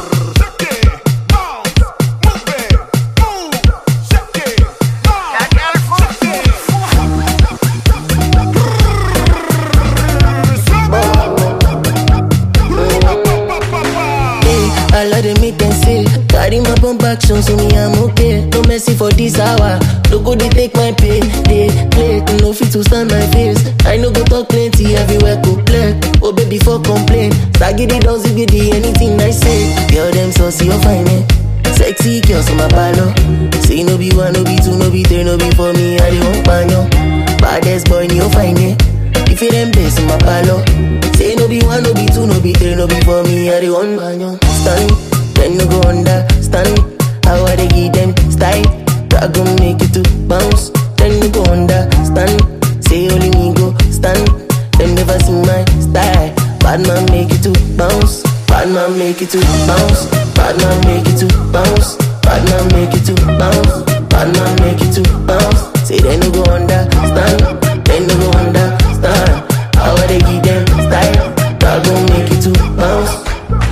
I let them make them say, carry my pump action, so me I'm okay. No mercy for this hour, no go they take my pay. They play, no fit to stand my face. I no go talk plenty, everywhere go play. Oh baby for complain, sagidi don't zigidi anything I say. Girl them saucy or fine eh? Sexy girls on my palo. Say no be one, no be two, no be three, no be for me. I don't want panyo. Baddest boy, you find it. If it them best in my palo. Say no be one, no be two, no be three, no be for me. I don't want panyo. Stand, then no go understand how I they give them style. I gon' make it to bounce, then no go understand. Say only me go stand, them never see my style. Bad man make it to bounce, bad man make it to bounce, bad man make it to bounce, bad man make it to bounce, bad man make it to bounce. Say they no go understand, they no go understand how I they give them style. I gon' make it to bounce.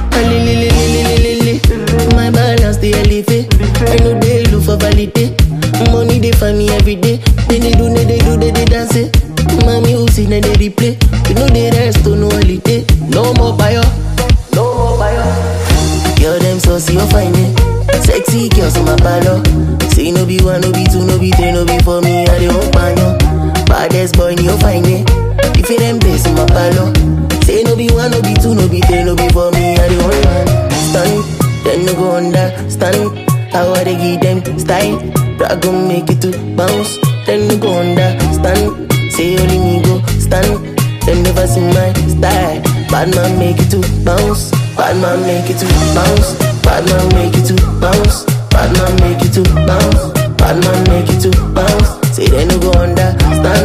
My balance they elevate. I know they look for validate. Money they find me every day. When they do, they dance it. My music then they replay. You know they rest to no holiday. No more fire, no more fire. Girl them saucy or fine it. Sexy girls on my palo. Say no be one, no be two, no be three, no be for me. I don't panyo. Baddest boy you find it. If it them best in my palo. Say no be one, no be two, no be three, no be for me. I don't want stand, then no go understand how I they give them style. I gon' make it to bounce, then no go understand. Say only me go stand, them never see my style. Bad man make it to bounce, bad man make it to bounce, bad man make it to bounce, bad man make it to bounce, bad man make it to bounce. Say they no go understand